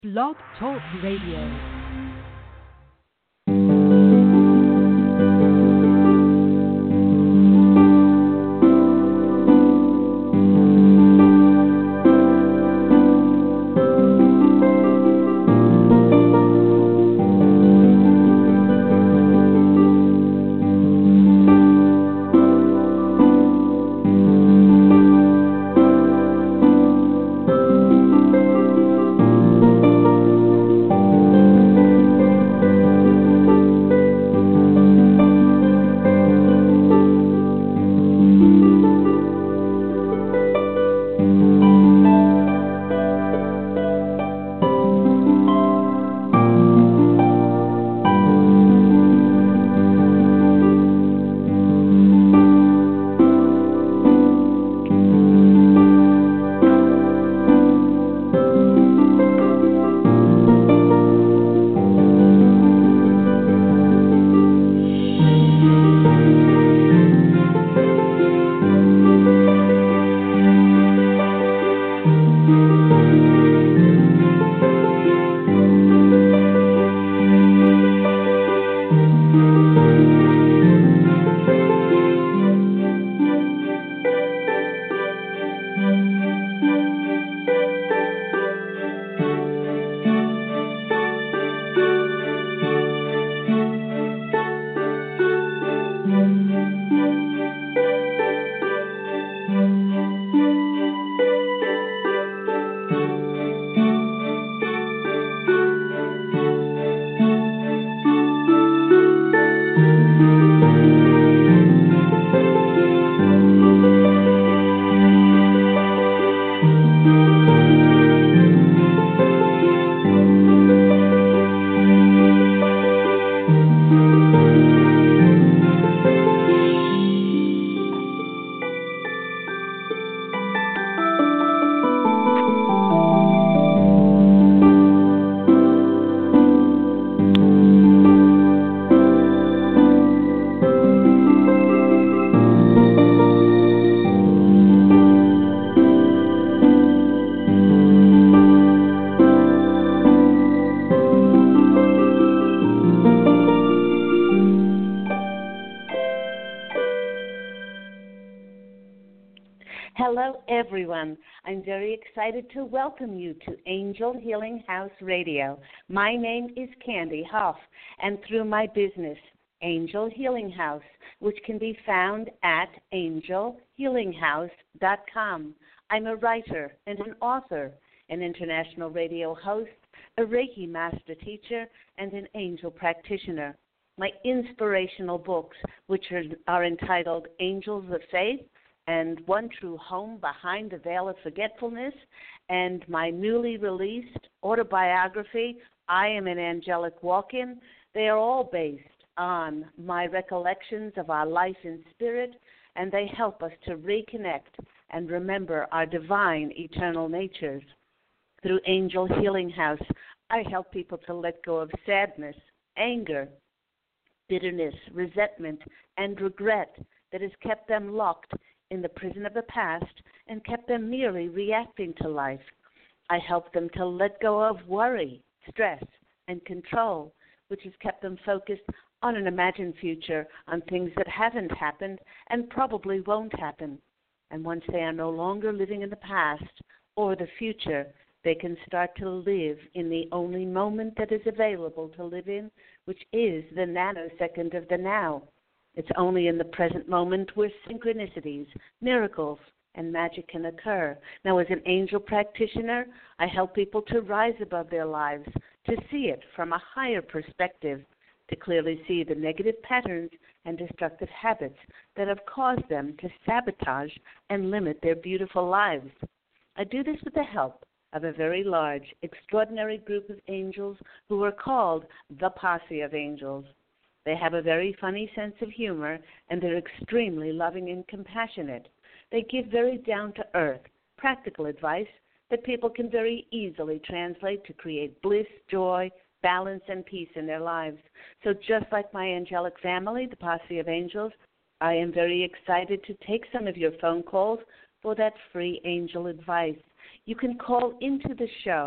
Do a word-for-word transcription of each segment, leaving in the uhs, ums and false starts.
Blog Talk Radio. Hello, everyone. I'm very excited to welcome you to Angel Healing House Radio. My name is Candy Huff, and through my business, Angel Healing House, which can be found at angel healing house dot com. I'm a writer and an author, an international radio host, a Reiki master teacher, and an angel practitioner. My inspirational books, which are, are entitled Angels of Faith, and One True Home Behind the Veil of Forgetfulness, and my newly released autobiography, I Am an Angelic Walk-In. They are all based on my recollections of our life in spirit, and they help us to reconnect and remember our divine eternal natures. Through Angel Healing House, I help people to let go of sadness, anger, bitterness, resentment, and regret that has kept them locked in the prison of the past and kept them merely reacting to life. I help them to let go of worry, stress, and control, which has kept them focused on an imagined future, on things that haven't happened and probably won't happen. And once they are no longer living in the past or the future, they can start to live in the only moment that is available to live in, which is the nanosecond of the now. It's only in the present moment where synchronicities, miracles, and magic can occur. Now, as an angel practitioner, I help people to rise above their lives, to see it from a higher perspective, to clearly see the negative patterns and destructive habits that have caused them to sabotage and limit their beautiful lives. I do this with the help of a very large, extraordinary group of angels who are called the Posse of Angels. They have a very funny sense of humor, and they're extremely loving and compassionate. They give very down-to-earth, practical advice that people can very easily translate to create bliss, joy, balance, and peace in their lives. So just like my angelic family, the Posse of Angels, I am very excited to take some of your phone calls for that free angel advice. You can call into the show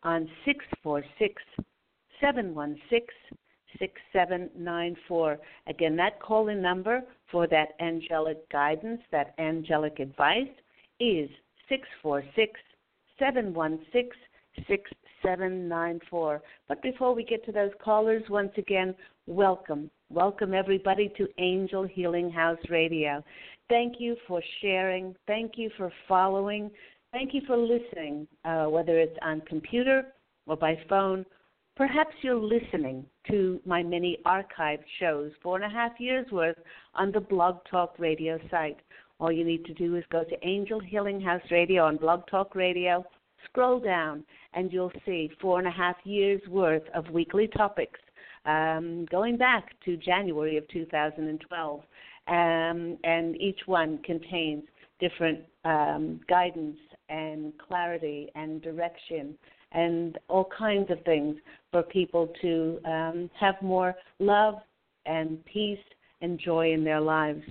on six four six, seven one six, six seven nine four. Again, that call-in number for that angelic guidance, that angelic advice, is six four six, seven one six, six seven nine four. But before we get to those callers, once again, welcome. Welcome, everybody, to Angel Healing House Radio. Thank you for sharing. Thank you for following. Thank you for listening, uh, whether it's on computer or by phone. Perhaps you're listening to my many archived shows, four and a half years' worth, on the Blog Talk Radio site. All you need to do is go to Angel Healing House Radio on Blog Talk Radio, scroll down, and you'll see four and a half years' worth of weekly topics um, going back to January of two thousand twelve. Um, and each one contains different um, guidance and clarity and direction and all kinds of things for people to um, have more love and peace and joy in their lives.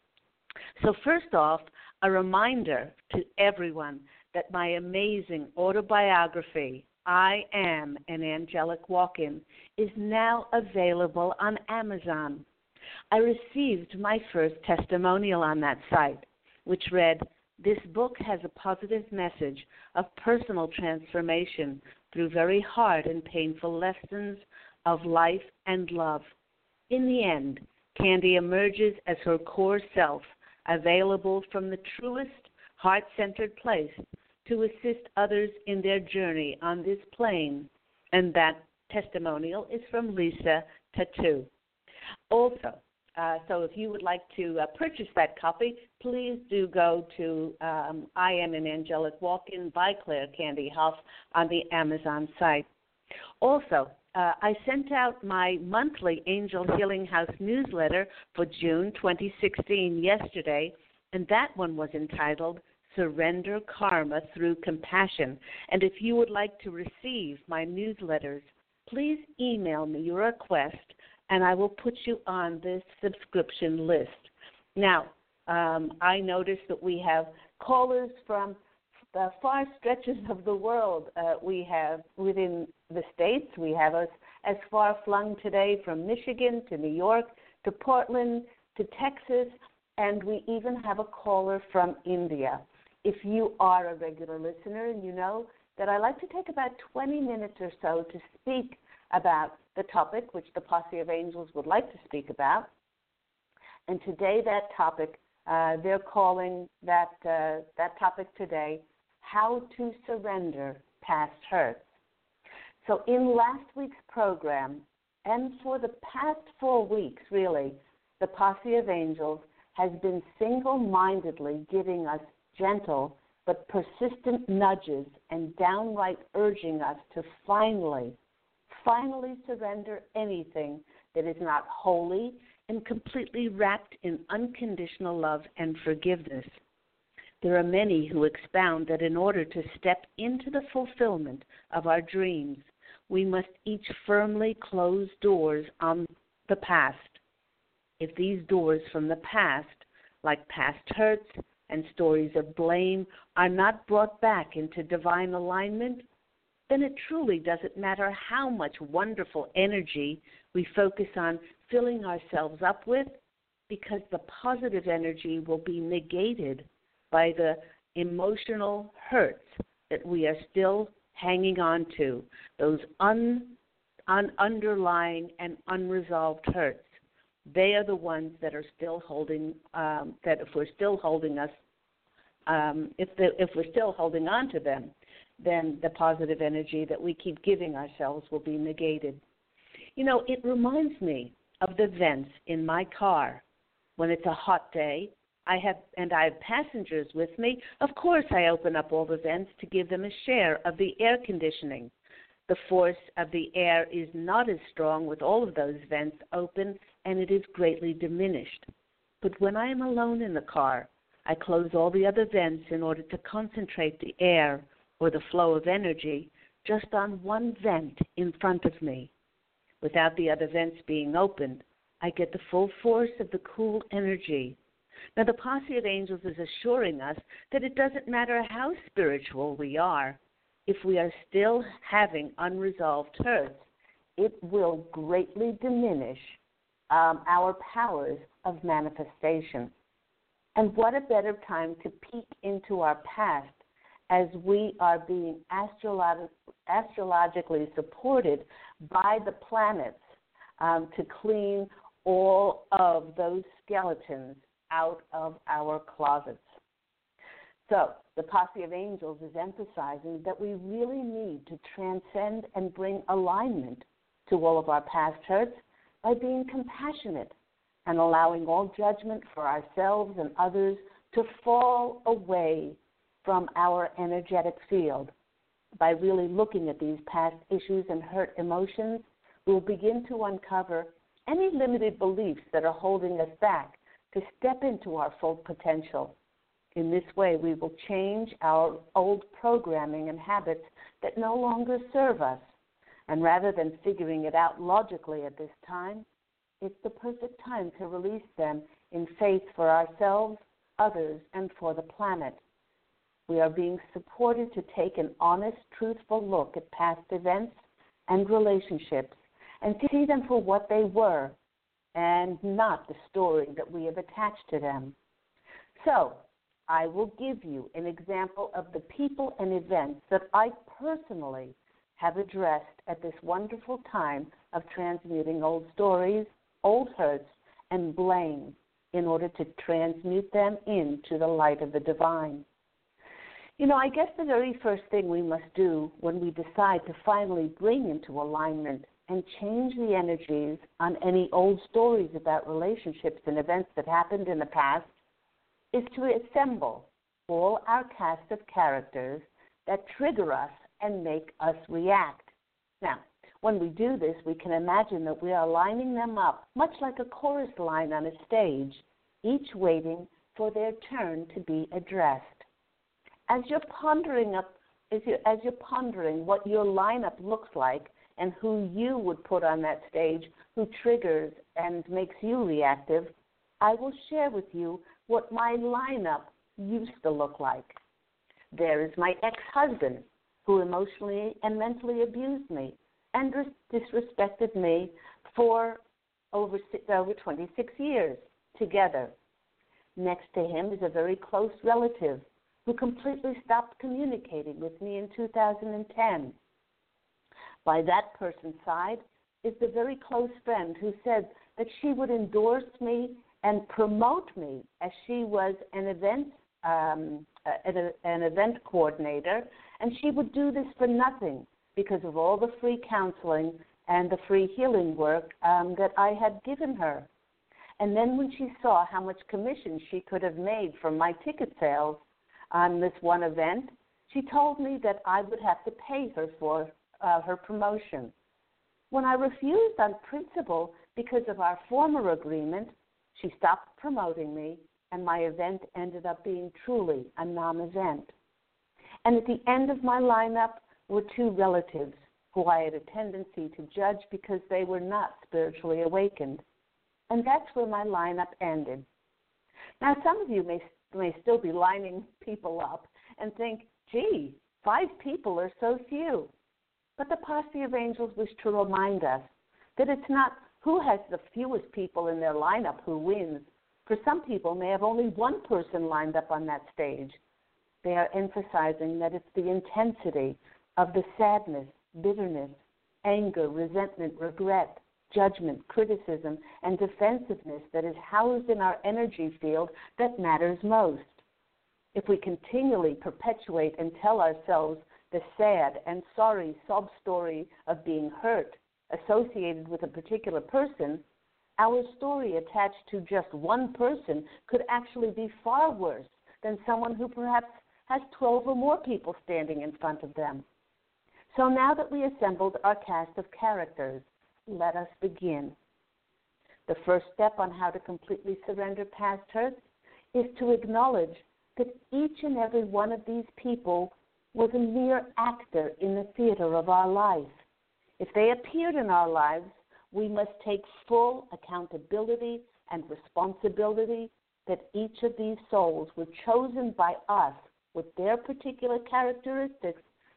So first off, a reminder to everyone that my amazing autobiography, I Am an Angelic Walk-In, is now available on Amazon. I received my first testimonial on that site, which read, "This book has a positive message of personal transformation through very hard and painful lessons of life and love. In the end, Candy emerges as her core self, available from the truest, heart-centered place to assist others in their journey on this plane." And that testimonial is from Lisa Tattoo. Also, uh, so if you would like to uh, purchase that copy, please do go to um, I Am an Angelic Walk-In by Claire Candy Hough on the Amazon site. Also, uh, I sent out my monthly Angel Healing House newsletter for June twenty sixteen yesterday, and that one was entitled Surrender Karma Through Compassion. And if you would like to receive my newsletters, please email me your request, and I will put you on this subscription list. Now, um, I noticed that we have callers from the far stretches of the world. Uh, we have within the states, we have us as far flung today from Michigan to New York to Portland to Texas, and we even have a caller from India. If you are a regular listener and you know that I like to take about twenty minutes or so to speak about the topic which the Posse of Angels would like to speak about. And today that topic, uh, they're calling that, uh, that topic today, How to Surrender Past Hurts. So in last week's program, and for the past four weeks really, the Posse of Angels has been single-mindedly giving us gentle but persistent nudges and downright urging us to finally, finally surrender anything that is not holy and completely wrapped in unconditional love and forgiveness. There are many who expound that in order to step into the fulfillment of our dreams, we must each firmly close doors on the past. If these doors from the past, like past hurts and stories of blame, are not brought back into divine alignment, then it truly doesn't matter how much wonderful energy we focus on filling ourselves up with, because the positive energy will be negated by the emotional hurts that we are still hanging on to, those un, un, underlying and unresolved hurts. They are the ones that are still holding, um, that if we're still holding us, um, if, the, if we're still holding on to them, then the positive energy that we keep giving ourselves will be negated. You know, it reminds me of the vents in my car. When it's a hot day, I have, and I have passengers with me, of course I open up all the vents to give them a share of the air conditioning. The force of the air is not as strong with all of those vents open, and it is greatly diminished. But when I am alone in the car, I close all the other vents in order to concentrate the air or the flow of energy just on one vent in front of me. Without the other vents being opened, I get the full force of the cool energy. Now, the Posse of Angels is assuring us that it doesn't matter how spiritual we are, if we are still having unresolved hurts, it will greatly diminish um, our powers of manifestation. And what a better time to peek into our past as we are being astrolog- astrologically supported by the planets um, to clean all of those skeletons out of our closets. So the Posse of Angels is emphasizing that we really need to transcend and bring alignment to all of our past hurts by being compassionate and allowing all judgment for ourselves and others to fall away from our energetic field. By really looking at these past issues and hurt emotions, we'll begin to uncover any limited beliefs that are holding us back to step into our full potential. In this way, we will change our old programming and habits that no longer serve us. And rather than figuring it out logically at this time, it's the perfect time to release them in faith for ourselves, others, and for the planet. We are being supported to take an honest, truthful look at past events and relationships and to see them for what they were and not the story that we have attached to them. So, I will give you an example of the people and events that I personally have addressed at this wonderful time of transmuting old stories, old hurts, and blame in order to transmute them into the light of the divine. You know, I guess the very first thing we must do when we decide to finally bring into alignment and change the energies on any old stories about relationships and events that happened in the past is to assemble all our cast of characters that trigger us and make us react. Now, when we do this, we can imagine that we are lining them up, much like a chorus line on a stage, each waiting for their turn to be addressed. As you're pondering up, as, you, as you're pondering what your lineup looks like and who you would put on that stage, who triggers and makes you reactive, I will share with you what my lineup used to look like. There is my ex-husband, who emotionally and mentally abused me and disrespected me for over, over twenty-six years together. Next to him is a very close relative who completely stopped communicating with me in two thousand ten. By that person's side is the very close friend who said that she would endorse me and promote me as she was an event um, an, an event coordinator, and she would do this for nothing because of all the free counseling and the free healing work um, that I had given her. And then when she saw how much commission she could have made from my ticket sales on this one event, she told me that I would have to pay her for uh, her promotion. When I refused on principle because of our former agreement, she stopped promoting me, and my event ended up being truly a non-event. And at the end of my lineup were two relatives who I had a tendency to judge because they were not spiritually awakened. And that's where my lineup ended. Now, some of you may, may still be lining people up and think, gee, five people are so few. But the Posse of Angels wish to remind us that it's not who has the fewest people in their lineup who wins. For some people may have only one person lined up on that stage. They are emphasizing that it's the intensity of the sadness, bitterness, anger, resentment, regret, judgment, criticism, and defensiveness that is housed in our energy field that matters most. If we continually perpetuate and tell ourselves the sad and sorry sob story of being hurt associated with a particular person, our story attached to just one person could actually be far worse than someone who perhaps has twelve or more people standing in front of them. So now that we assembled our cast of characters, let us begin. The first step on how to completely surrender past hurts is to acknowledge that each and every one of these people was a mere actor in the theater of our life. If they appeared in our lives, we must take full accountability and responsibility that each of these souls were chosen by us with their particular characteristics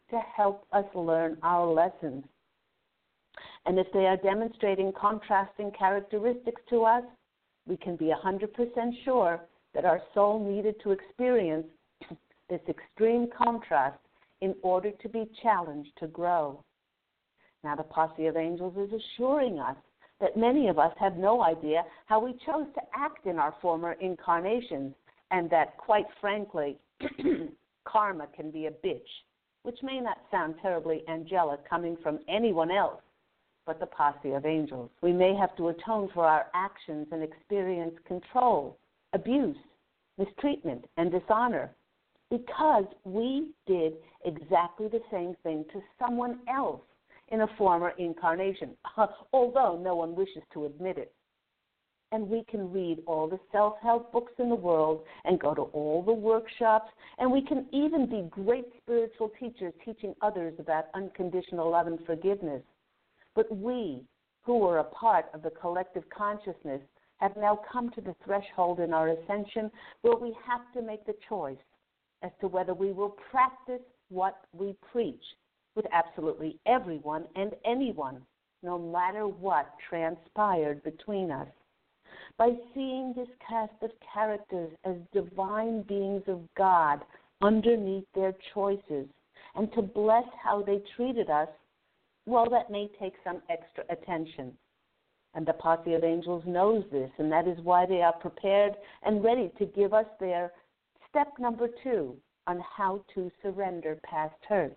to help us learn our lessons. And if they are demonstrating contrasting characteristics to us, we can be one hundred percent sure that our soul needed to experience this extreme contrast in order to be challenged to grow. Now, the posse of angels is assuring us that many of us have no idea how we chose to act in our former incarnations, and that, quite frankly, karma can be a bitch, which may not sound terribly angelic coming from anyone else but the posse of angels. We may have to atone for our actions and experience control, abuse, mistreatment, and dishonor because we did exactly the same thing to someone else in a former incarnation, although no one wishes to admit it. And we can read all the self-help books in the world and go to all the workshops, and we can even be great spiritual teachers teaching others about unconditional love and forgiveness. But we, who are a part of the collective consciousness, have now come to the threshold in our ascension where we have to make the choice as to whether we will practice what we preach with absolutely everyone and anyone, no matter what transpired between us. By seeing this cast of characters as divine beings of God underneath their choices and to bless how they treated us, well, that may take some extra attention. And the posse of angels knows this, and that is why they are prepared and ready to give us their step number two on how to surrender past hurt.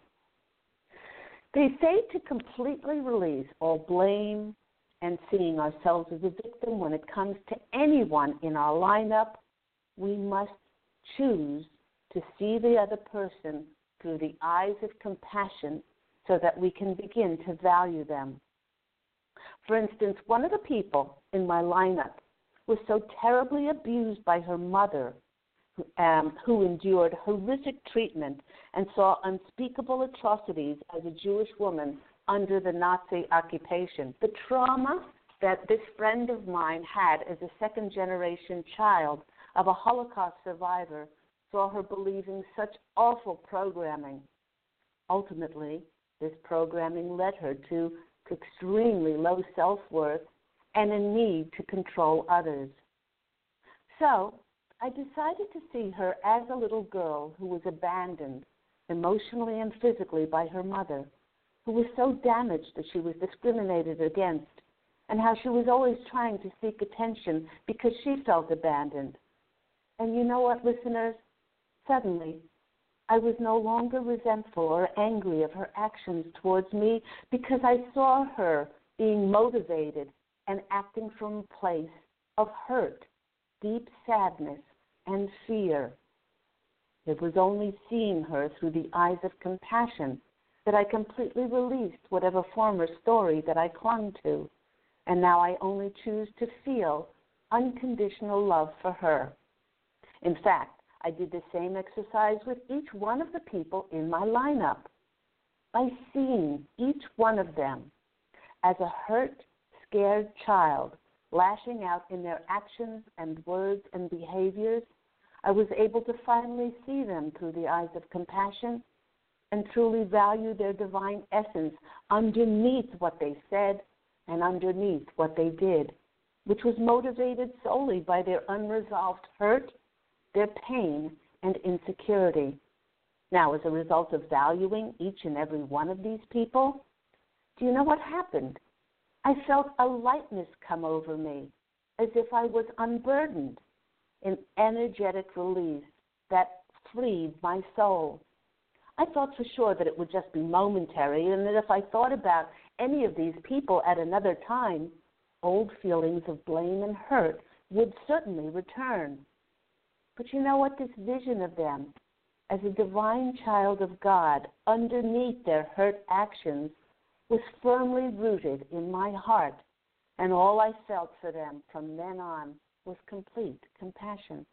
They say to completely release all blame and seeing ourselves as a victim when it comes to anyone in our lineup, we must choose to see the other person through the eyes of compassion so that we can begin to value them. For instance, one of the people in my lineup was so terribly abused by her mother, um, who endured horrific treatment and saw unspeakable atrocities as a Jewish woman under the Nazi occupation. The trauma that this friend of mine had as a second-generation child of a Holocaust survivor saw her believing such awful programming. Ultimately, this programming led her to extremely low self-worth and a need to control others. So I decided to see her as a little girl who was abandoned emotionally and physically by her mother, who was so damaged that she was discriminated against, and how she was always trying to seek attention because she felt abandoned. And you know what, listeners? Suddenly, I was no longer resentful or angry of her actions towards me because I saw her being motivated and acting from a place of hurt, deep sadness, and fear. It was only seeing her through the eyes of compassion that I completely released whatever former story that I clung to, and now I only choose to feel unconditional love for her. In fact, I did the same exercise with each one of the people in my lineup. By seeing each one of them as a hurt, scared child lashing out in their actions and words and behaviors, I was able to finally see them through the eyes of compassion and truly value their divine essence underneath what they said and underneath what they did, which was motivated solely by their unresolved hurt, their pain, and insecurity. Now, as a result of valuing each and every one of these people, do you know what happened? I felt a lightness come over me, as if I was unburdened, an energetic release that freed my soul. I thought for sure that it would just be momentary, and that if I thought about any of these people at another time, old feelings of blame and hurt would certainly return. But you know what? This vision of them as a divine child of God underneath their hurt actions was firmly rooted in my heart, and all I felt for them from then on was complete compassion.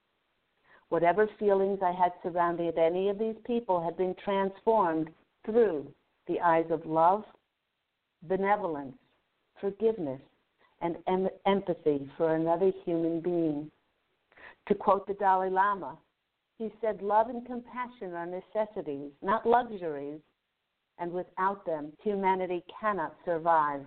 Whatever feelings I had surrounded any of these people had been transformed through the eyes of love, benevolence, forgiveness, and em- empathy for another human being. To quote the Dalai Lama, he said, "Love and compassion are necessities, not luxuries, and without them, humanity cannot survive.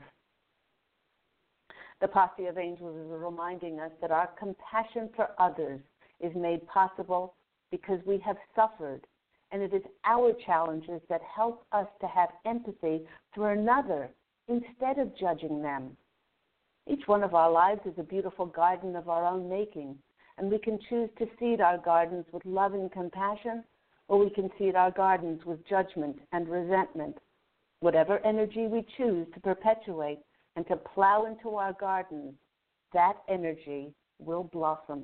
The Posse of Angels is reminding us that our compassion for others is made possible because we have suffered, and it is our challenges that help us to have empathy for another instead of judging them. Each one of our lives is a beautiful garden of our own making, and we can choose to seed our gardens with love and compassion, or we can seed our gardens with judgment and resentment. Whatever energy we choose to perpetuate and to plow into our gardens, that energy will blossom.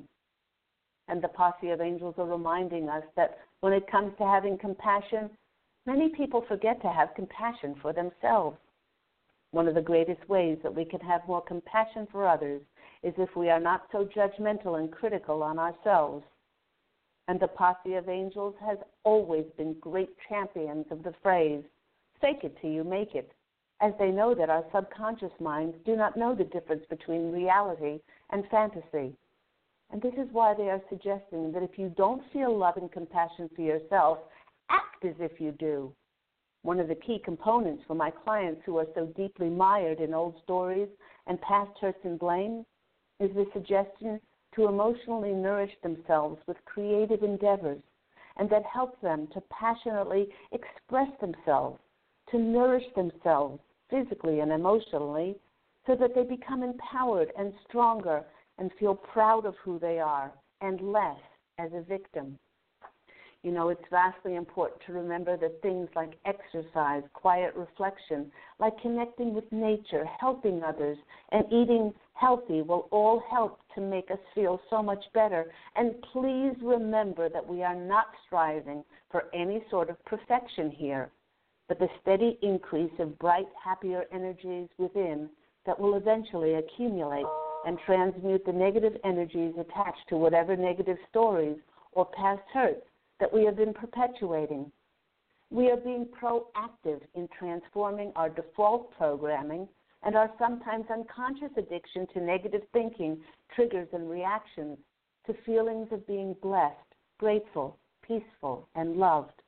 And the Posse of Angels are reminding us that when it comes to having compassion, many people forget to have compassion for themselves. One of the greatest ways that we can have more compassion for others is if we are not so judgmental and critical on ourselves. And the Posse of Angels has always been great champions of the phrase, fake it till you make it, as they know that our subconscious minds do not know the difference between reality and fantasy. And this is why they are suggesting that if you don't feel love and compassion for yourself, act as if you do. One of the key components for my clients who are so deeply mired in old stories and past hurts and blame is the suggestion to emotionally nourish themselves with creative endeavors, and that help them to passionately express themselves, to nourish themselves physically and emotionally, so that they become empowered and stronger and feel proud of who they are and less as a victim. You know, it's vastly important to remember that things like exercise, quiet reflection, like connecting with nature, helping others, and eating healthy will all help to make us feel so much better. And please remember that we are not striving for any sort of perfection here, but the steady increase of bright, happier energies within that will eventually accumulate and transmute the negative energies attached to whatever negative stories or past hurts that we have been perpetuating. We are being proactive in transforming our default programming and our sometimes unconscious addiction to negative thinking, triggers, and reactions to feelings of being blessed, grateful, peaceful, and loved.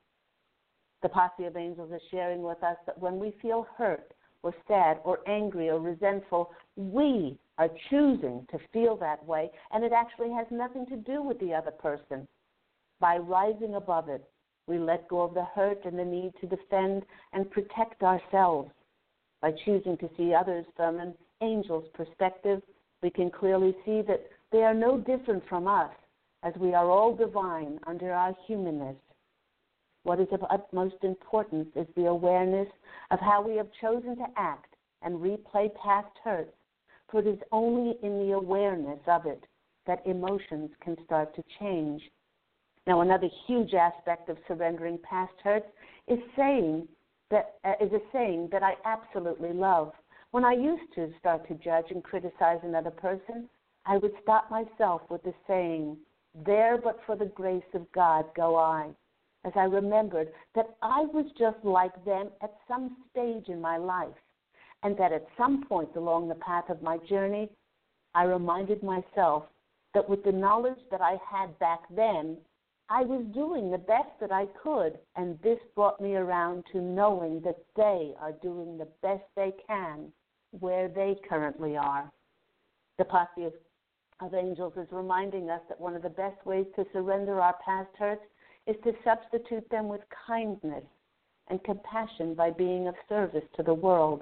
The Posse of Angels is sharing with us that when we feel hurt or sad or angry or resentful, we are choosing to feel that way, and it actually has nothing to do with the other person. By rising above it, we let go of the hurt and the need to defend and protect ourselves. By choosing to see others from an angel's perspective, we can clearly see that they are no different from us, as we are all divine under our humanness. What is of utmost importance is the awareness of how we have chosen to act and replay past hurts, for it is only in the awareness of it that emotions can start to change. Now, another huge aspect of surrendering past hurts is saying that uh, is a saying that I absolutely love. When I used to start to judge and criticize another person, I would stop myself with the saying, "There but for the grace of God go I," as I remembered that I was just like them at some stage in my life, and that at some point along the path of my journey, I reminded myself that with the knowledge that I had back then, I was doing the best that I could, and this brought me around to knowing that they are doing the best they can where they currently are. The Posse of, of Angels is reminding us that one of the best ways to surrender our past hurts is to substitute them with kindness and compassion by being of service to the world.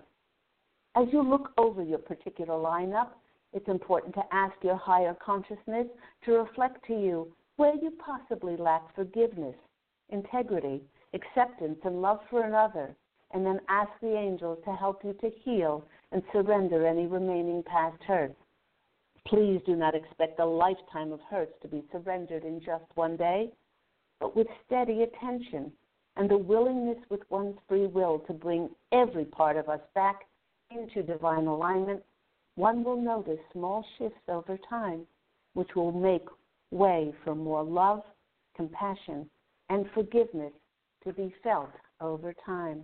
As you look over your particular lineup, it's important to ask your higher consciousness to reflect to you where you possibly lack forgiveness, integrity, acceptance, and love for another, and then ask the angels to help you to heal and surrender any remaining past hurts. Please do not expect a lifetime of hurts to be surrendered in just one day, but with steady attention and the willingness with one's free will to bring every part of us back into divine alignment, one will notice small shifts over time, which will make way for more love, compassion, and forgiveness to be felt over time.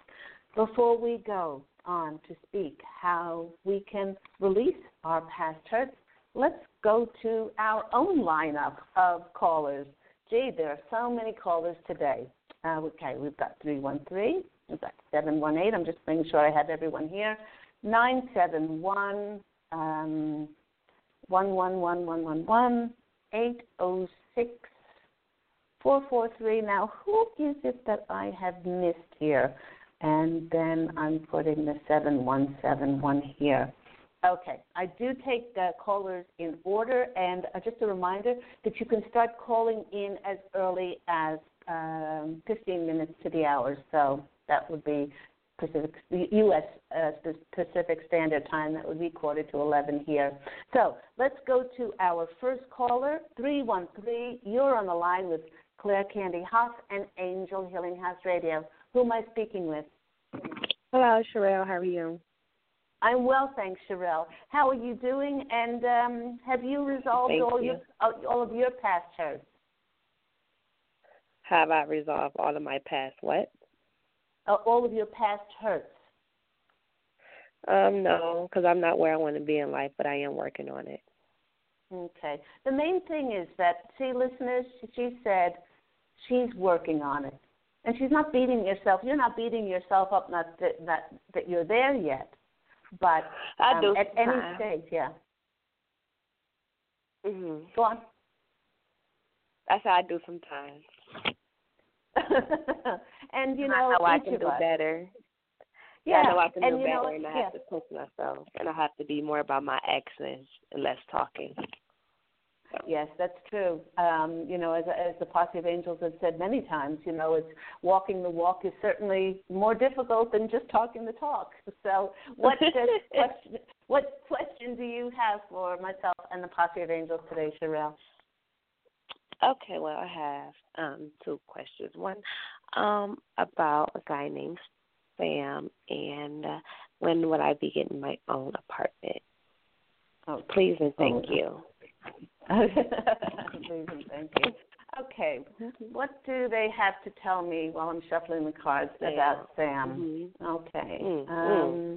Before we go on to speak how we can release our past hurts, let's go to our own lineup of callers. Gee, there are so many callers today. Uh, okay, we've got three one three, is that seven one eight? I'm just making sure I have everyone here. nine seven one, um, one one one one one one, eight oh six, four four three. Now, who is it that I have missed here? And then I'm putting the seven one seven one here. Okay, I do take the callers in order, and uh, just a reminder that you can start calling in as early as um, fifteen minutes to the hour. So that would be Pacific, U S uh, Pacific Standard Time. That would be quarter to eleven here. So let's go to our first caller, three one three. You're on the line with Claire Candy Hough and Angel Healing House Radio. Who am I speaking with? Hello, Sherelle. How are you? I'm well, thanks, Sherelle. How are you doing? And um, have you resolved Thank all you. your all of your past hurts? Have I resolved all of my past what? Uh, all of your past hurts? Um, no, because I'm not where I want to be in life, but I am working on it. Okay. The main thing is that, see, listeners, she said she's working on it. And she's not beating yourself. You're not beating yourself up, not that, that, that you're there yet. But I um, do at any sometimes. stage, yeah. Mm-hmm. Go on. That's how I do sometimes. And, you I know, know I each can of do us. better. Yeah, I know I can and do you know better, what? and I Yeah. have to push myself, and I have to be more about my actions and less talking. Yes, that's true. Um, you know, as, as the Posse of Angels have said many times, you know, it's walking the walk is certainly more difficult than just talking the talk. So what question, what question do you have for myself and the Posse of Angels today, Sherelle? Okay, well, I have um, two questions. One um, about a guy named Sam, and uh, when would I be getting my own apartment? Oh, please and thank oh. you. Please and thank you. Okay, what do they have to tell me while I'm shuffling the cards Sam. about Sam? Mm-hmm. Okay. Mm-hmm.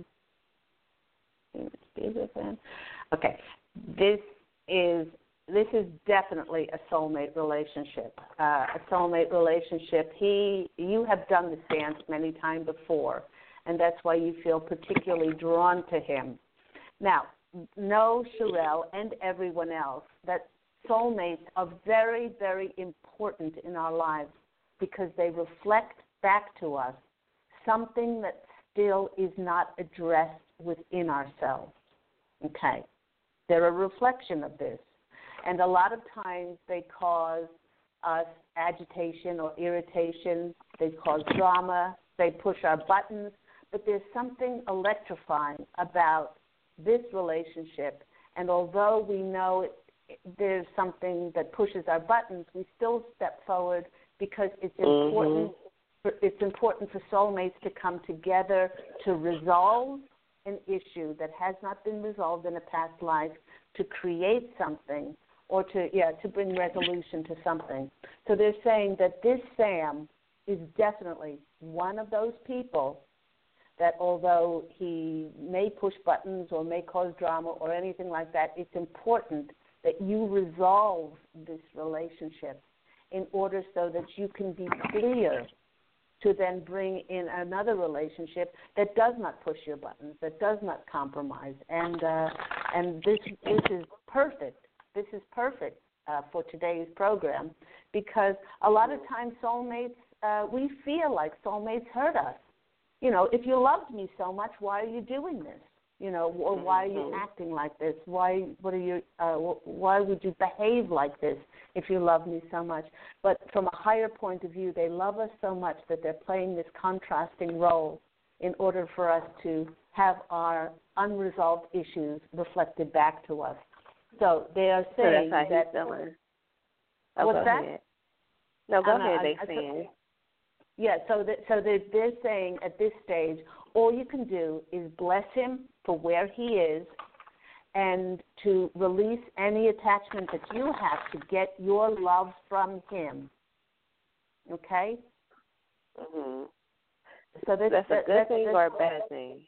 Um, okay. This is this is definitely a soulmate relationship. Uh, a soulmate relationship. He, you have done this dance many times before, and that's why you feel particularly drawn to him. Now, know, Sherelle, and everyone else, that soulmates are very, very important in our lives because they reflect back to us something that still is not addressed within ourselves. Okay? They're a reflection of this. And a lot of times they cause us agitation or irritation. They cause drama. They push our buttons. But there's something electrifying about this relationship, and although we know it, there's something that pushes our buttons, we still step forward because it's important. Mm-hmm. For, it's important for soulmates to come together to resolve an issue that has not been resolved in a past life, to create something, or to yeah to bring resolution to something. So they're saying that this Sam is definitely one of those people that although he may push buttons or may cause drama or anything like that, it's important that you resolve this relationship in order so that you can be clear to then bring in another relationship that does not push your buttons, that does not compromise. And uh, and this this is perfect. This is perfect uh, for today's program because a lot of times soulmates, uh, we feel like soulmates hurt us. You know, if you loved me so much, why are you doing this? You know, or why are you acting like this? Why, what are you? Uh, why would you behave like this if you love me so much? But from a higher point of view, they love us so much that they're playing this contrasting role in order for us to have our unresolved issues reflected back to us. So they are saying so that's how that. He's feeling. Oh, what's go that? Ahead. No, go uh, ahead. I, They I, saying. Yeah, so that, so they're, they're saying at this stage, all you can do is bless him for where he is and to release any attachment that you have to get your love from him. Okay? Mm-hmm. So this, that's a that, good that's, thing that's, or a bad thing?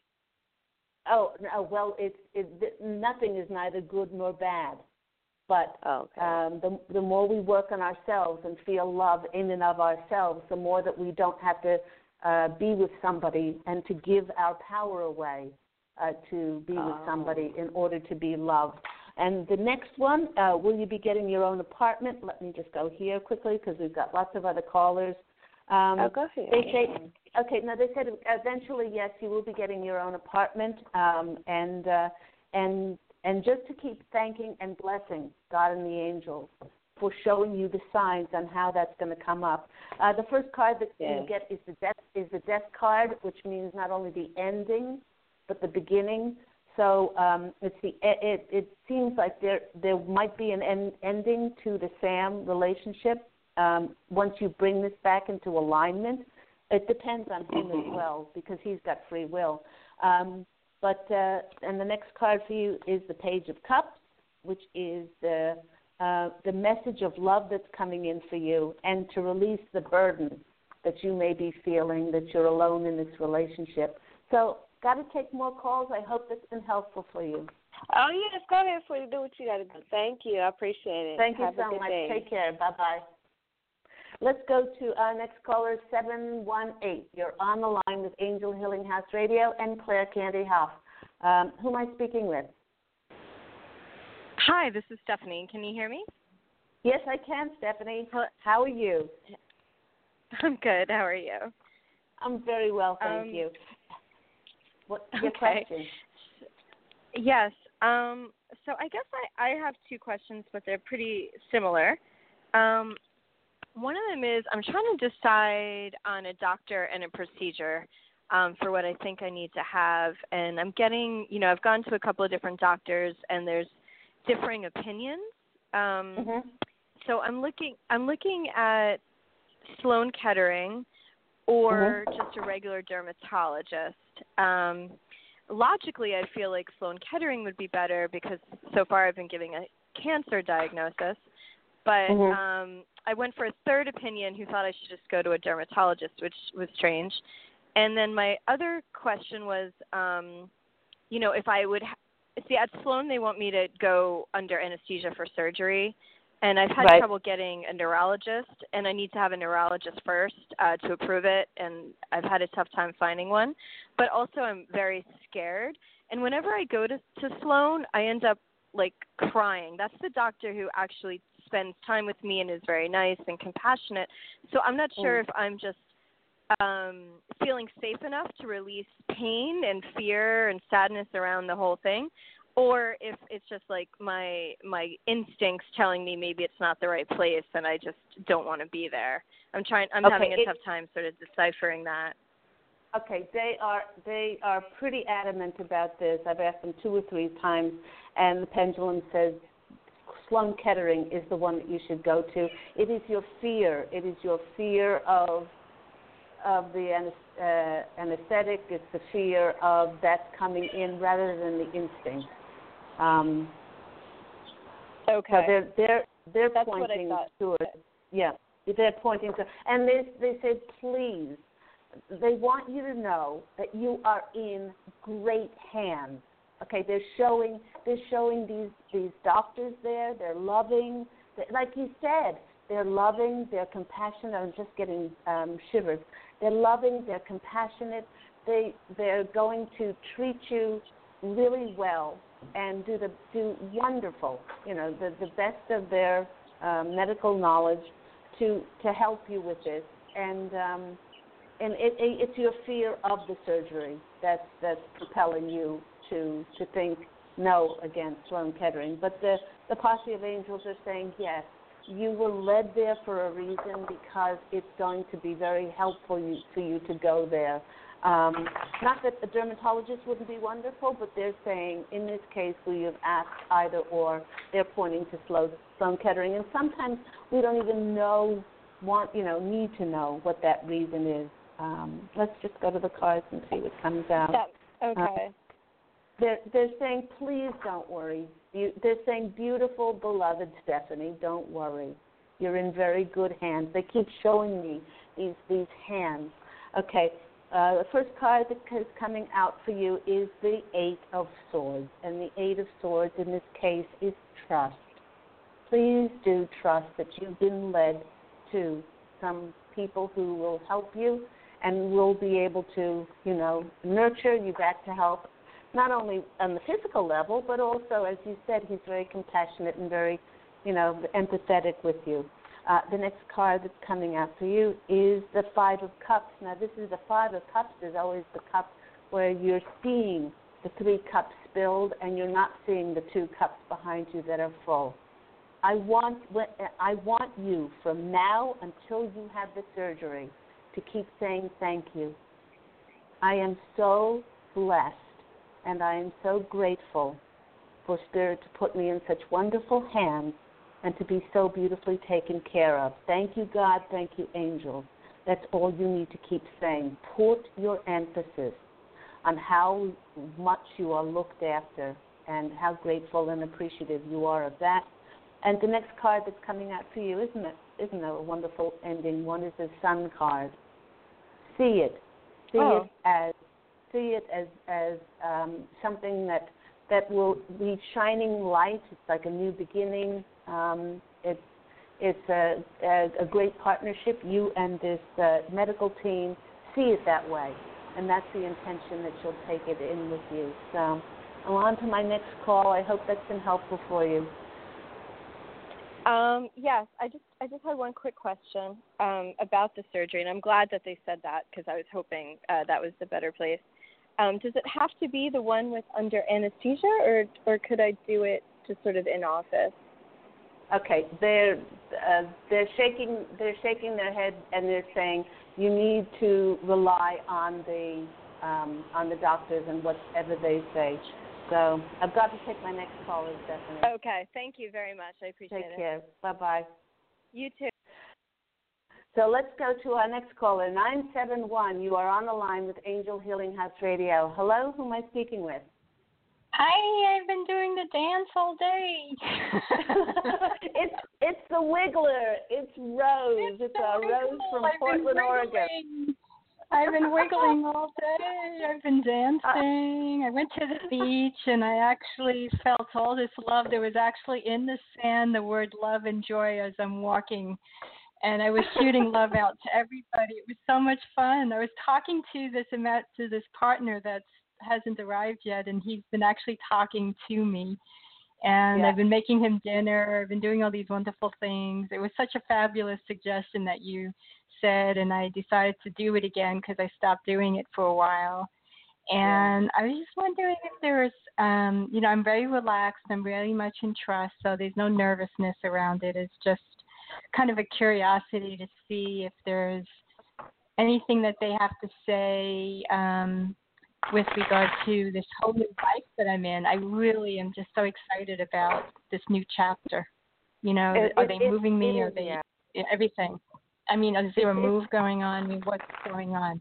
Oh, no, well, it's it, nothing is neither good nor bad. But okay. um, the the more we work on ourselves and feel love in and of ourselves, the more that we don't have to uh, be with somebody and to give our power away uh, to be oh. with somebody in order to be loved. And the next one, uh, will you be getting your own apartment? Let me just go here quickly because we've got lots of other callers. Um, oh, go ahead. They say, okay, now they said eventually, yes, you will be getting your own apartment, um, and uh, and and just to keep thanking and blessing God and the angels for showing you the signs on how that's going to come up. Uh, the first card that yes. you get is the death is the death card, which means not only the ending but the beginning. So um, it's the it it seems like there there might be an end, ending to the Sam relationship. Um, once you bring this back into alignment, it depends on him as well because he's got free will. Um, but uh, and the next card for you is the Page of Cups, which is the uh, the message of love that's coming in for you, and to release the burden that you may be feeling that you're alone in this relationship. So, got to take more calls. I hope that's been helpful for you. Oh yes, go ahead for you. Do what you got to do. Thank you. I appreciate it. Thank you Have so much. Day. Take care. Bye bye. Let's go to our next caller, seven one eight. You're on the line with Angel Healing House Radio and Claire Candy Hoff. Um, who am I speaking with? Hi, this is Stephanie. Can you hear me? Yes, I can, Stephanie. How are you? I'm good. How are you? I'm very well, thank um, you. What's your okay. question? Yes. Um, so I guess I, I have two questions, but they're pretty similar. Um, one of them is I'm trying to decide on a doctor and a procedure um, for what I think I need to have. And I'm getting, you know, I've gone to a couple of different doctors, and there's differing opinions. Um, mm-hmm. So I'm looking, I'm looking at Sloan Kettering or mm-hmm. just a regular dermatologist. Um, logically, I feel like Sloan Kettering would be better because so far I've been giving a cancer diagnosis. But mm-hmm. um, I went for a third opinion who thought I should just go to a dermatologist, which was strange. And then my other question was, um, you know, if I would ha- – see, at Sloan they want me to go under anesthesia for surgery. And I've had right. trouble getting a neurologist, and I need to have a neurologist first uh, to approve it, and I've had a tough time finding one. But also I'm very scared. And whenever I go to, to Sloan, I end up, like, crying. That's the doctor who actually spends time with me and is very nice and compassionate. So I'm not sure mm. if I'm just um, feeling safe enough to release pain and fear and sadness around the whole thing, or if it's just like my my instincts telling me maybe it's not the right place and I just don't want to be there. I'm trying. I'm okay, having a it, tough time sort of deciphering that. Okay, they are they are pretty adamant about this. I've asked them two or three times, and the pendulum says Sloan Kettering is the one that you should go to. It is your fear. It is your fear of of the uh, anesthetic. It's the fear of that coming in rather than the instinct. Um, okay. So they're they're they're That's pointing what I to it. Yeah, they're pointing to, and they they said please. They want you to know that you are in great hands. Okay, they're showing they're showing these these doctors there. They're loving, they, like you said, they're loving. They're compassionate. I'm just getting um, shivers. They're loving. They're compassionate. They they're going to treat you really well and do the do wonderful. You know, the the best of their um, medical knowledge to to help you with this. And um, and it, it, it's your fear of the surgery that's that's propelling you to to think no against Sloan Kettering. But the the posse of angels are saying yes. You were led there for a reason because it's going to be very helpful you, for you to go there. Um, not that a dermatologist wouldn't be wonderful, but they're saying in this case we have asked either or. They're pointing to Sloan, Sloan Kettering, and sometimes we don't even know, want you know, need to know what that reason is. Um, let's just go to the cards and see what comes out. Yeah. Okay. Uh, they're they're saying please don't worry. You, they're saying beautiful, beloved Stephanie, don't worry. You're in very good hands. They keep showing me these these hands. Okay. Uh, the first card that is coming out for you is the Eight of Swords. And the Eight of Swords in this case is trust. Please do trust that you've been led to some people who will help you and we'll be able to, you know, nurture you back to health, not only on the physical level, but also, as you said, he's very compassionate and very, you know, empathetic with you. Uh, the next card that's coming out for you is the Five of Cups. Now, this is the Five of Cups is always the cup where you're seeing the three cups spilled and you're not seeing the two cups behind you that are full. I want, I want you from now until you have the surgery to keep saying thank you. I am so blessed and I am so grateful for Spirit to put me in such wonderful hands and to be so beautifully taken care of. Thank you, God. Thank you, angels. That's all you need to keep saying. Put your emphasis on how much you are looked after and how grateful and appreciative you are of that. And the next card that's coming out for you, isn't it? Isn't it a wonderful ending? One is the Sun card. See it. See oh. it as see it as as um, something that that will be shining light. It's like a new beginning. Um, it's it's a, a, a great partnership. You and this uh, medical team see it that way, and that's the intention that you'll take it in with you. So, I'm on to my next call. I hope that's been helpful for you. Um, yes, I just I just had one quick question um, about the surgery, and I'm glad that they said that because I was hoping uh, that was the better place. Um, does it have to be the one with under anesthesia, or or could I do it just sort of in office? Okay, they're uh, they're shaking they're shaking their head and they're saying you need to rely on the um, on the doctors and whatever they say. So I've got to take my next caller, Stephanie. Okay, thank you very much. I appreciate Take it. Take care. Bye-bye. You too. So let's go to our next caller, nine seven one. You are on the line with Angel Healing House Radio. Hello, who am I speaking with? Hi, I've been doing the dance all day. it's it's the Wiggler. It's Rose. It's, it's a Rose from I've Portland, Oregon. I've been wiggling all day. I've been dancing. I went to the beach and I actually felt all this love. There was actually in the sand the word love and joy as I'm walking. And I was shooting love out to everybody. It was so much fun. I was talking to this to this partner that hasn't arrived yet, and he's been actually talking to me. And yeah. I've been making him dinner. I've been doing all these wonderful things. It was such a fabulous suggestion that you said, and I decided to do it again because I stopped doing it for a while. And yeah. I was just wondering if there's, um, you know, I'm very relaxed. I'm very much in trust, so there's no nervousness around it. It's just kind of a curiosity to see if there's anything that they have to say um, with regard to this whole new life that I'm in. I really am just so excited about this new chapter. You know, it, are it, they it, moving me? it Are is, they yeah. everything? I mean, is there a move going on? I mean, what's going on?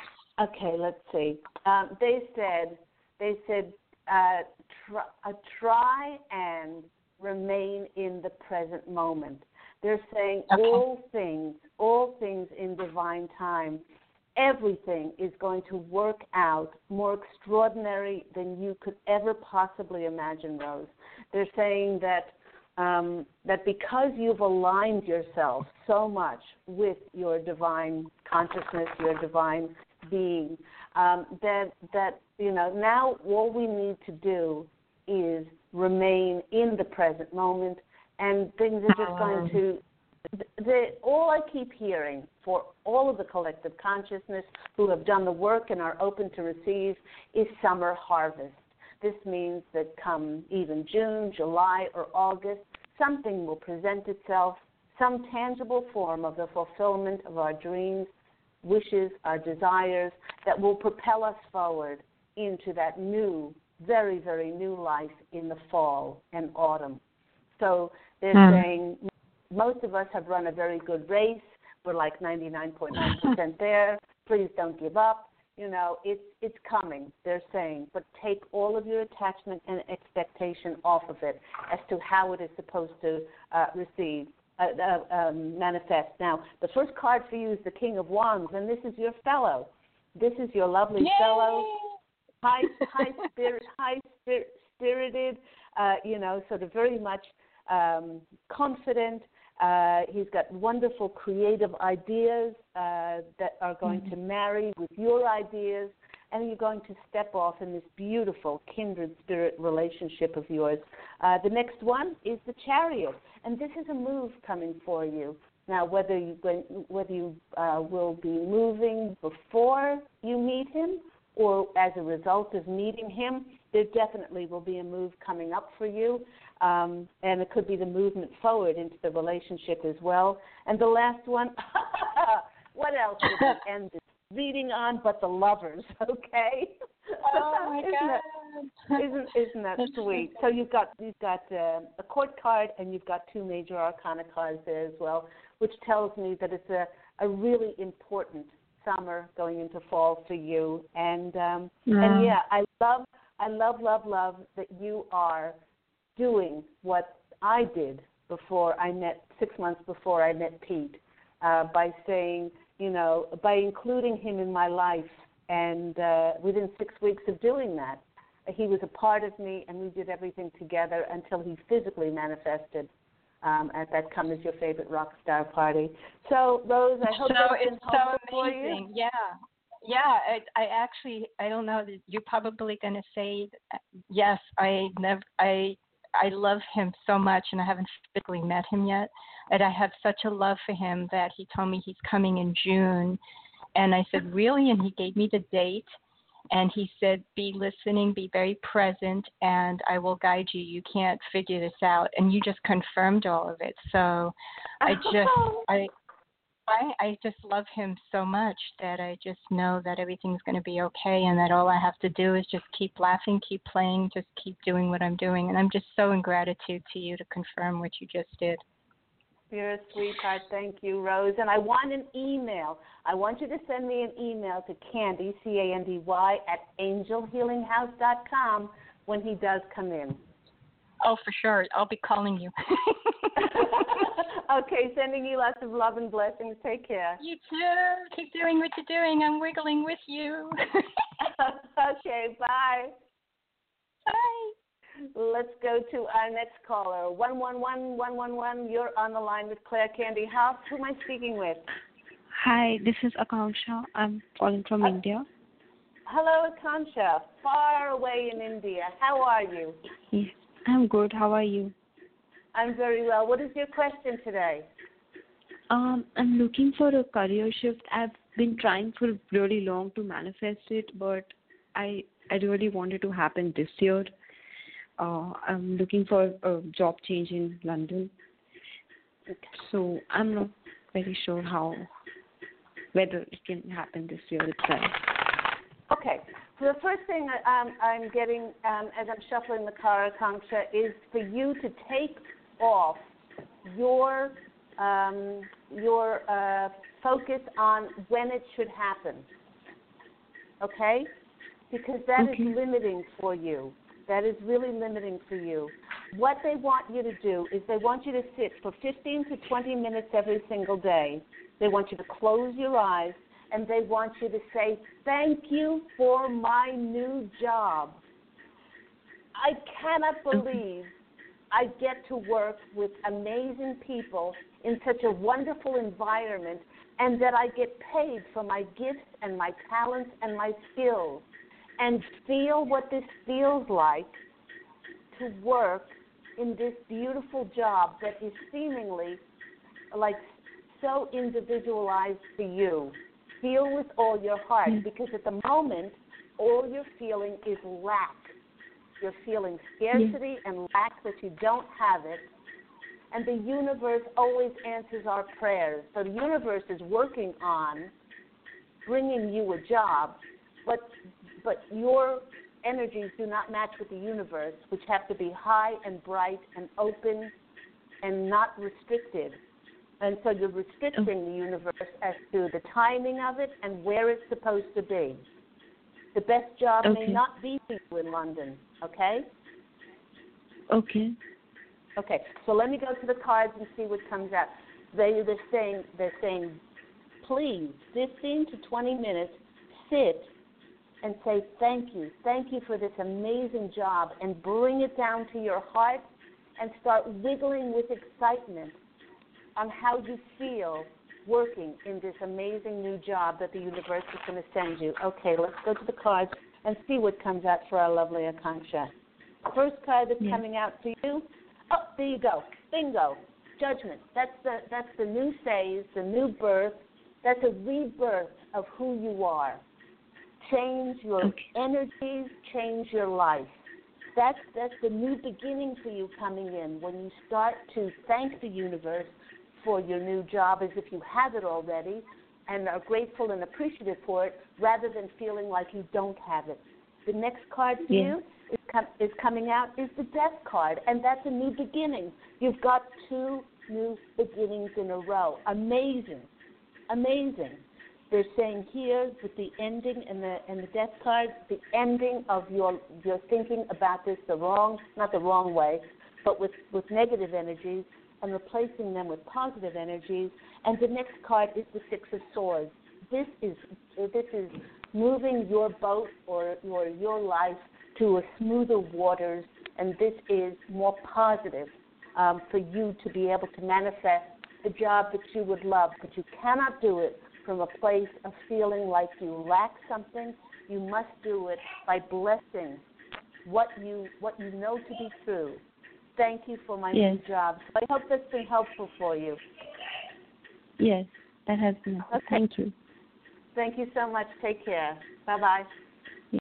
Okay, let's see. Um, they said, they said, uh, try, uh, try and remain in the present moment. They're saying okay. all things, all things in divine time. Everything is going to work out more extraordinary than you could ever possibly imagine, Rose. They're saying that um, that because you've aligned yourself so much with your divine consciousness, your divine being, um, that that you know now all we need to do is remain in the present moment, and things are just going to. The, all I keep hearing for all of the collective consciousness who have done the work and are open to receive is summer harvest. This means that come even June, July, or August, something will present itself, some tangible form of the fulfillment of our dreams, wishes, our desires that will propel us forward into that new, very, very new life in the fall and autumn. So they're mm. saying most of us have run a very good race. We're like ninety-nine point nine percent there. Please don't give up. You know, it's it's coming, they're saying, but take all of your attachment and expectation off of it as to how it is supposed to uh, receive, uh, uh, um, manifest. Now, the first card for you is the King of Wands, and this is your fellow. This is your lovely Yay! fellow, high, high spirit, high spirit, spirited, uh, you know, sort of very much um, confident, Uh, he's got wonderful creative ideas uh, that are going mm-hmm. to marry with your ideas, and you're going to step off in this beautiful kindred spirit relationship of yours. Uh, the next one is the Chariot, and this is a move coming for you. Now, whether you whether you uh, will be moving before you meet him or as a result of meeting him, there definitely will be a move coming up for you, um, and it could be the movement forward into the relationship as well. And the last one, what else did we end this reading on but the lovers, okay? Oh, my isn't God. That, isn't, isn't that sweet? So you've got, you've got uh, a court card, and you've got two major arcana cards there as well, which tells me that it's a, a really important summer going into fall for you. And, um, yeah. and yeah, I love I love, love, love that you are doing what I did before I met, six months before I met Pete, uh, by saying, you know, by including him in my life. And uh, within six weeks of doing that, he was a part of me, and we did everything together until he physically manifested um, at that Come As Your Favorite Rock Star party. So, Rose, I hope so that's been it's so helpful for amazing. you. Yeah. Yeah, I, I actually, I don't know, you're probably going to say, yes, I never, I, I love him so much, and I haven't physically met him yet, and I have such a love for him that he told me he's coming in June, and I said, really? And he gave me the date, and he said, be listening, be very present, and I will guide you. You can't figure this out, and you just confirmed all of it. So I just, I. I, I just love him so much that I just know that everything's going to be okay, and that all I have to do is just keep laughing, keep playing, just keep doing what I'm doing. And I'm just so in gratitude to you to confirm what you just did. You're a sweetheart. Thank you, Rose. And I want an email. I want you to send me an email to Candy, C A N D Y, at angel healing house dot com when he does come in. Oh, for sure. I'll be calling you. Okay, sending you lots of love and blessings. Take care. You too. Keep doing what you're doing. I'm wiggling with you. Okay, bye. Bye. Let's go to our next caller. one one one, one one one. You're on the line with Claire Candy House. Who am I speaking with? Hi, this is Akanksha. I'm calling from uh, India. Hello, Akanksha. Far away in India. How are you? Yes, I'm good. How are you? I'm very well. What is your question today? Um, I'm looking for a career shift. I've been trying for really long to manifest it, but I I really want it to happen this year. Uh, I'm looking for a job change in London. So I'm not very sure how, whether it can happen this year itself. Okay. So the first thing um, I'm getting um, as I'm shuffling the card, Akanksha, is for you to take off your um, your uh, focus on when it should happen, okay? Because that okay. is limiting for you. That is really limiting for you. What they want you to do is they want you to sit for fifteen to twenty minutes every single day. They want you to close your eyes, and they want you to say, thank you for my new job. I cannot believe I get to work with amazing people in such a wonderful environment, and that I get paid for my gifts and my talents and my skills, and feel what this feels like to work in this beautiful job that is seemingly like so individualized for you. Feel with all your heart, because at the moment, all you're feeling is lack. You're feeling scarcity and lack that you don't have it. And the universe always answers our prayers. So the universe is working on bringing you a job, but but your energies do not match with the universe, which have to be high and bright and open and not restricted. And so you're restricting the universe as to the timing of it and where it's supposed to be. The best job okay. may not be for you in London, okay? Okay. Okay, so let me go to the cards and see what comes out. They, they're saying, they're saying, please, fifteen to twenty minutes, sit and say thank you. Thank you for this amazing job, and bring it down to your heart and start wiggling with excitement. on how you feel working in this amazing new job that the universe is going to send you. Okay, let's go to the cards and see what comes out for our lovely Akanksha. First card that's yeah. coming out for you. Oh, there you go. Bingo. Judgment. That's the that's the new phase, the new birth. That's a rebirth of who you are. Change your okay. energies, change your life. That's that's the new beginning for you coming in when you start to thank the universe for your new job as if you have it already and are grateful and appreciative for it rather than feeling like you don't have it. The next card for yeah. you is, com- is coming out is the Death card, and that's a new beginning. You've got two new beginnings in a row. Amazing. Amazing. They're saying here with the ending and the and the Death card, the ending of your your thinking about this the wrong, not the wrong way, but with, with negative energies and replacing them with positive energies. And the next card is the Six of Swords. This is this is moving your boat or your your life to a smoother waters, and this is more positive um, for you to be able to manifest the job that you would love, but you cannot do it from a place of feeling like you lack something. You must do it by blessing what you what you know to be true. Thank you for my yes. new job. So I hope that's been helpful for you. Yes, that has been. Okay. Thank you. Thank you so much. Take care. Bye-bye. Yeah.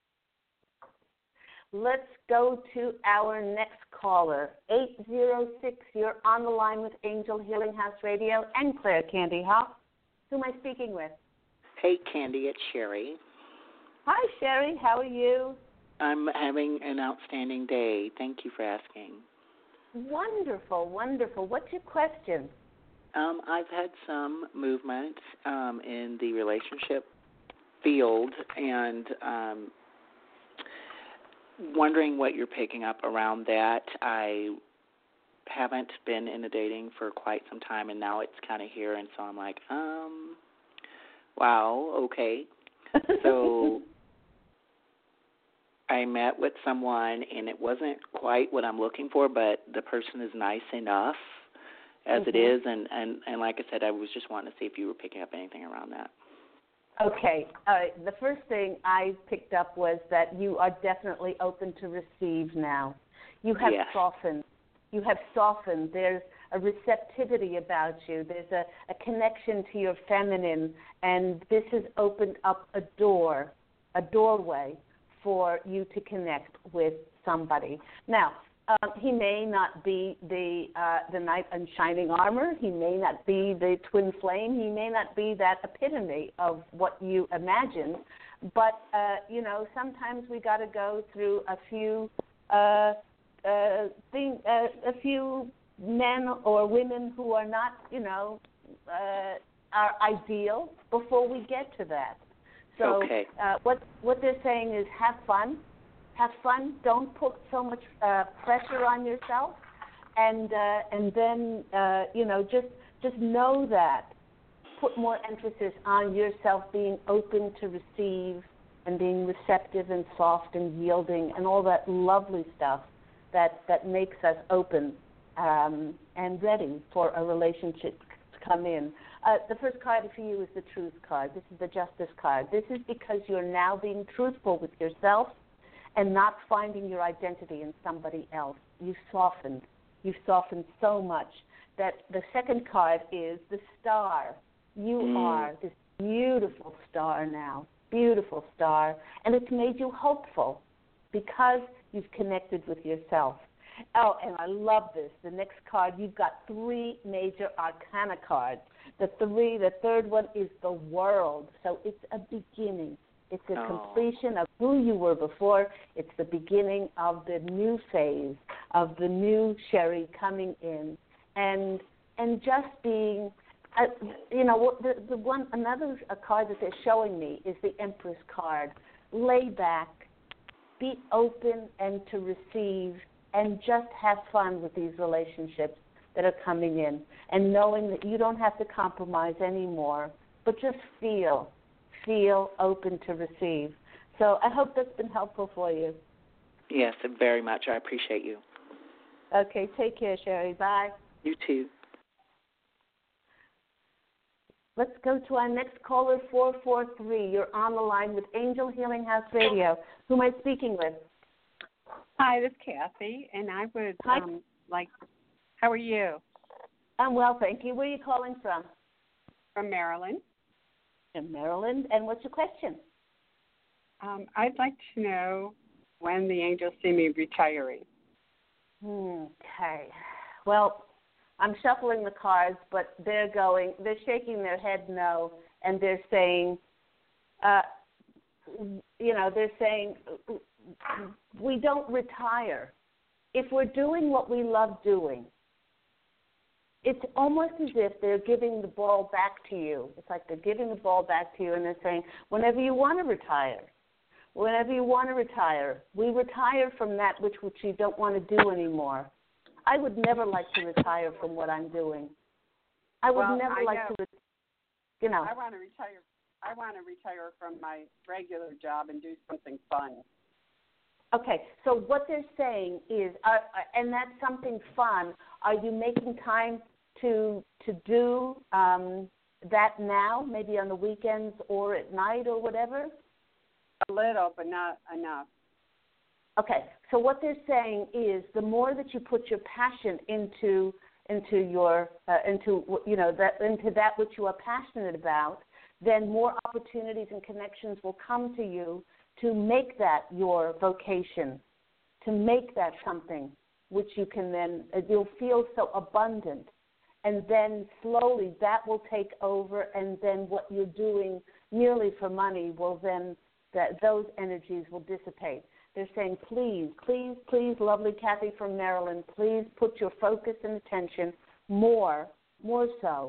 Let's go to our next caller, eight zero six. You're on the line with Angel Healing House Radio and Claire Candy Hoff. Who am I speaking with? Hey, Candy, it's Sherry. Hi, Sherry. How are you? I'm having an outstanding day. Thank you for asking. Wonderful, wonderful. What's your question? Um, I've had some movement um, in the relationship field and um, wondering what you're picking up around that. I haven't been in the dating for quite some time, and now it's kind of here, and so I'm like, um, wow, okay. So I met with someone, and it wasn't quite what I'm looking for, but the person is nice enough as mm-hmm. it is, and, and, and like I said, I was just wanting to see if you were picking up anything around that. Okay. All right. The first thing I picked up was that you are definitely open to receive now. You have yes. softened. You have softened. There's a receptivity about you. There's a, a connection to your feminine, and this has opened up a door, a doorway for you to connect with somebody. Now, um, he may not be the uh, the knight in shining armor. He may not be the twin flame. He may not be that epitome of what you imagine. But, uh, you know, sometimes we got to go through a few uh, uh, thing, uh, a few men or women who are not, you know, uh, are ideal before we get to that. So okay. uh, what what they're saying is have fun. Have fun. Don't put so much uh, pressure on yourself, and uh, and then uh, you know just just know that. Put more emphasis on yourself being open to receive and being receptive and soft and yielding and all that lovely stuff that that makes us open um, and ready for a relationship to come in. Uh, the first card for you is the Truth card. This is the Justice card. This is because you're now being truthful with yourself and not finding your identity in somebody else. You've softened. You've softened so much that the second card is the Star. You mm. are this beautiful star now, beautiful star, and it's made you hopeful because you've connected with yourself. Oh, and I love this. The next card, you've got three major arcana cards. The three, the third one is the World. So it's a beginning. It's a oh. completion of who you were before. It's the beginning of the new phase, of the new Sherry coming in, and and just being, uh, you know, the the one another a card that they're showing me is the Empress card. Lay back, be open, and to receive, and just have fun with these relationships that are coming in, and knowing that you don't have to compromise anymore, but just feel. Feel open to receive. So I hope that's been helpful for you. Yes, very much. I appreciate you. Okay, take care, Sherry. Bye. You too. Let's go to our next caller, four four three. You're on the line with Angel Healing House Radio. Who am I speaking with? Hi, this is Kathy, and I would Hi. um, like, how are you? I'm well, thank you. Where are you calling from? From Maryland. In Maryland. And what's your question? Um, I'd like to know when the angels see me retiring. Okay. Well, I'm shuffling the cards, but they're going, they're shaking their head no, and they're saying, uh, you know, they're saying, we don't retire. If we're doing what we love doing, it's almost as if they're giving the ball back to you. It's like they're giving the ball back to you, and they're saying, whenever you want to retire, whenever you want to retire, we retire from that which, which you don't want to do anymore. I would never like to retire from what I'm doing. I would well, never I like know. to, you know. I want to retire. I want to retire from my regular job and do something fun. Okay, so what they're saying is, uh, and that's something fun. Are you making time to to do um, that now, maybe on the weekends or at night or whatever? A little, but not enough. Okay, so what they're saying is, the more that you put your passion into into your uh, into you know that into that which you are passionate about, then more opportunities and connections will come to you to make that your vocation, to make that something which you can then, you'll feel so abundant. And then slowly that will take over, and then what you're doing merely for money will then, that those energies will dissipate. They're saying, please, please, please, lovely Kathy from Maryland, please put your focus and attention more, more so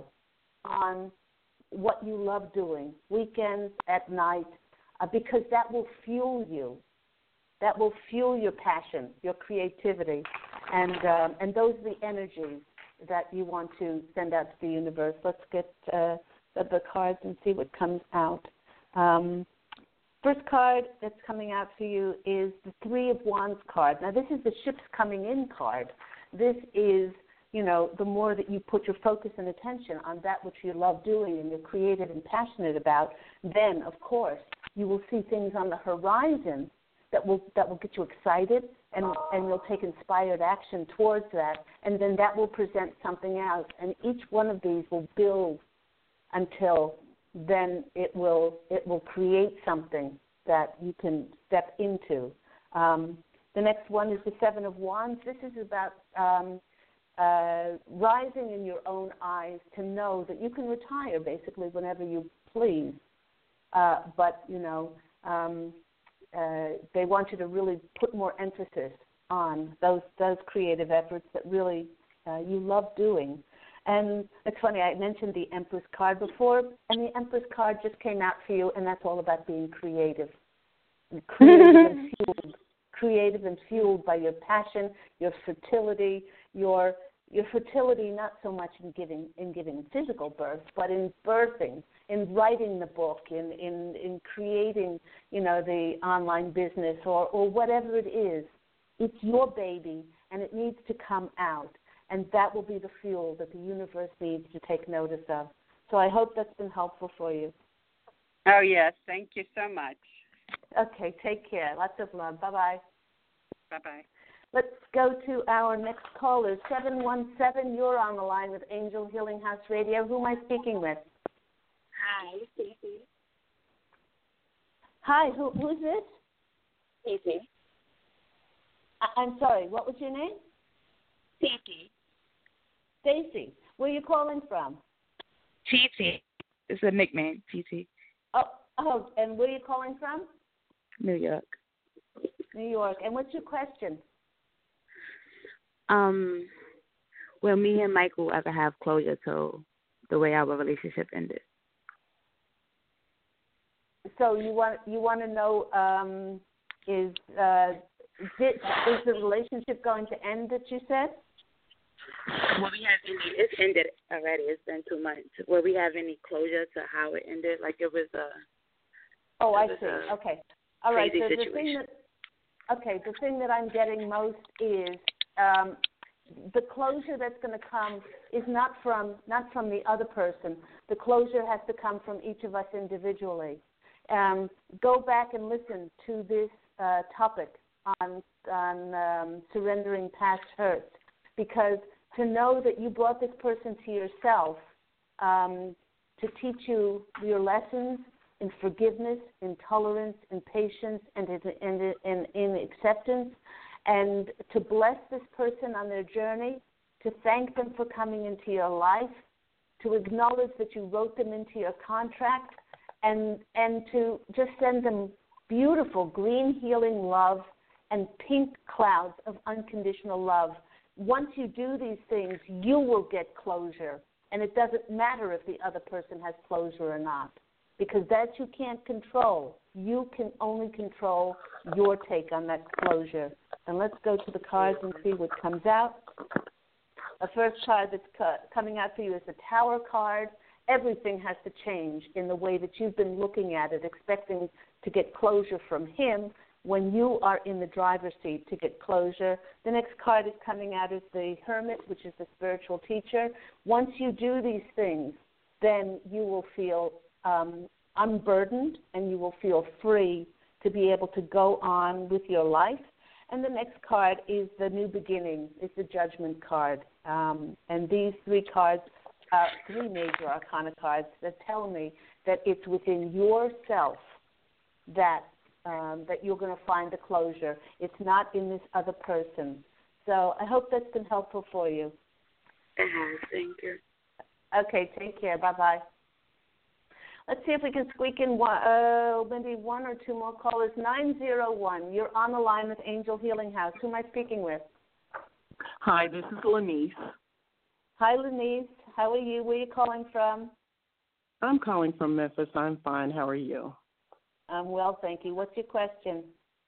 on what you love doing, weekends, at night, Uh, because that will fuel you. That will fuel your passion, your creativity, and um, and those are the energies that you want to send out to the universe. Let's get uh, the, the cards and see what comes out. Um, first card that's coming out for you is the Three of Wands card. Now, this is the ships coming in card. This is, you know, the more that you put your focus and attention on that which you love doing and you're creative and passionate about, then, of course, you will see things on the horizon that will that will get you excited, and, and you'll take inspired action towards that, and then that will present something else. And each one of these will build until then it will it will create something that you can step into. Um, the next one is the Seven of Wands. This is about um, uh, rising in your own eyes to know that you can retire basically whenever you please. Uh, but, you know, um, uh, they want you to really put more emphasis on those those creative efforts that really uh, you love doing. And it's funny, I mentioned the Empress card before, and the Empress card just came out for you, and that's all about being creative. Creative and fueled. Creative and fueled by your passion, your fertility, your your fertility not so much in giving in giving physical birth, but in birthing, in writing the book, in, in, in creating, you know, the online business or, or whatever it is. It's your baby, and it needs to come out, and that will be the fuel that the universe needs to take notice of. So I hope that's been helpful for you. Oh, yes. Thank you so much. Okay, take care. Lots of love. Bye-bye. Bye-bye. Let's go to our next caller, seven one seven. You're on the line with Angel Healing House Radio. Who am I speaking with? Hi, Stacey. Hi, who, who's this? Stacey. I- I'm sorry, what was your name? Stacey. Stacy. Where are you calling from? T T. It's a nickname, T T. Oh, oh, and where are you calling from? New York. New York. And what's your question? Um, will me and Michael ever have closure to the way our relationship ended? So you want you want to know um, is uh, did, is the relationship going to end that you said? Will we have any? It's ended already. It's been two months. Will we have any closure to how it ended? Like it was a. Oh, I was see. a Okay. All right. crazy So the situation. thing that okay, the thing that I'm getting most is um, the closure that's going to come is not from not from the other person. The closure has to come from each of us individually. Um, go back and listen to this uh, topic on on um, surrendering past hurts, because to know that you brought this person to yourself um, to teach you your lessons in forgiveness, in tolerance, in patience, and in, in, in, in acceptance, and to bless this person on their journey, to thank them for coming into your life, to acknowledge that you wrote them into your contract, and and to just send them beautiful green healing love and pink clouds of unconditional love. Once you do these things, you will get closure, and it doesn't matter if the other person has closure or not, because that you can't control. You can only control your take on that closure. And let's go to the cards and see what comes out. The first card that's co- coming out for you is the Tower card. Everything has to change in the way that you've been looking at it, expecting to get closure from him when you are in the driver's seat to get closure. The next card is coming out as the Hermit, which is the spiritual teacher. Once you do these things, then you will feel um, unburdened and you will feel free to be able to go on with your life. And the next card is the New Beginning, is the Judgment card. Um, and these three cards are three major arcana cards that tell me that it's within yourself that um, that you're going to find the closure. It's not in this other person. So I hope that's been helpful for you. It has. Thank you. Okay, take care. Bye-bye. Let's see if we can squeak in one, uh, maybe one or two more callers. nine zero one, you're on the line with Angel Healing House. Who am I speaking with? Hi, this is Lenise. Hi, Lenise. How are you? Where are you calling from? I'm calling from Memphis. I'm fine. How are you? I'm well, thank you. What's your question?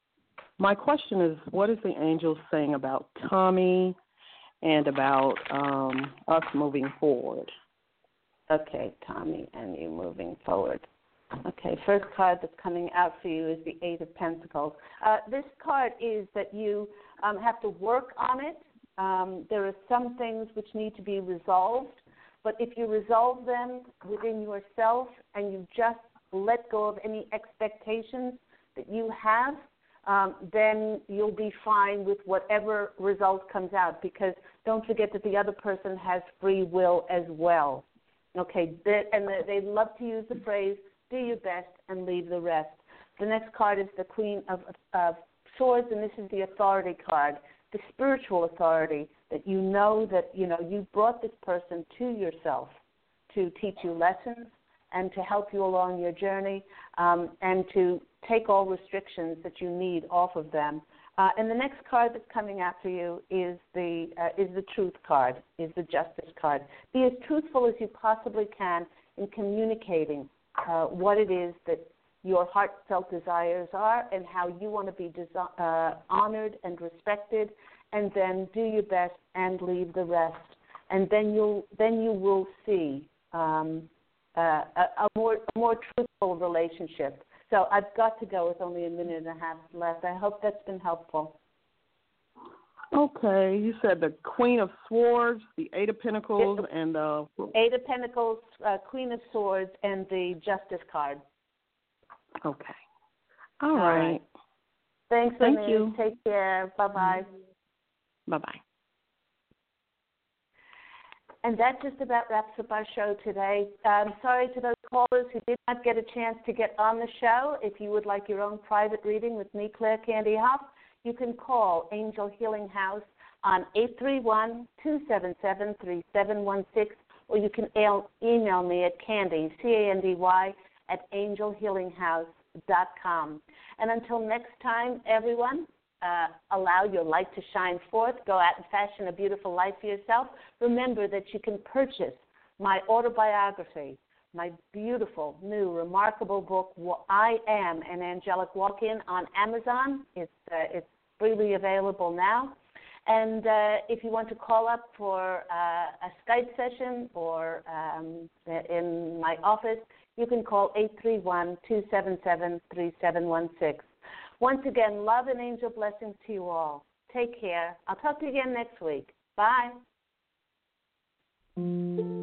My question is, what is the angel saying about Tommy and about um, us moving forward? Okay, Tommy, and you moving forward. Okay, first card that's coming out for you is the Eight of Pentacles. Uh, this card is that you um, have to work on it. Um, there are some things which need to be resolved, but if you resolve them within yourself and you just let go of any expectations that you have, um, then you'll be fine with whatever result comes out, because don't forget that the other person has free will as well. Okay, and they love to use the phrase, do your best and leave the rest. The next card is the Queen of, of Swords, and this is the Authority card, the spiritual authority, that you know that, you know, you brought this person to yourself to teach you lessons and to help you along your journey, um, and to take all restrictions that you need off of them. Uh, and the next card that's coming after you is the uh, is the Truth card, is the Justice card. Be as truthful as you possibly can in communicating uh, what it is that your heartfelt desires are and how you want to be desi- uh, honored and respected, and then do your best and leave the rest. And then you'll then you will see um, uh, a, a more a more truthful relationship. So I've got to go with only a minute and a half left. I hope that's been helpful. Okay, you said the Queen of Swords, the Eight of Pentacles, it, and the Eight of Pentacles, uh, Queen of Swords, and the Justice card. Okay. All, All right. right. Thanks, Thank Amy. you. Take care. Bye-bye. Bye-bye. And that just about wraps up our show today. I'm sorry to those callers who did not get a chance to get on the show. If you would like your own private reading with me, Claire Candy Hough, you can call Angel Healing House on eight three one, two seven seven, three seven one six, or you can email me at Candy, C A N D Y, at angel healing house dot com. And until next time, everyone, Uh, allow your light to shine forth. Go out and fashion a beautiful life for yourself. Remember that you can purchase my autobiography, my beautiful, new, remarkable book, I Am an Angelic Walk-In, on Amazon. It's, uh, it's freely available now. And uh, if you want to call up for uh, a Skype session or um, in my office, you can call eight three one, two seven seven, three seven one six. Once again, love and angel blessings to you all. Take care. I'll talk to you again next week. Bye.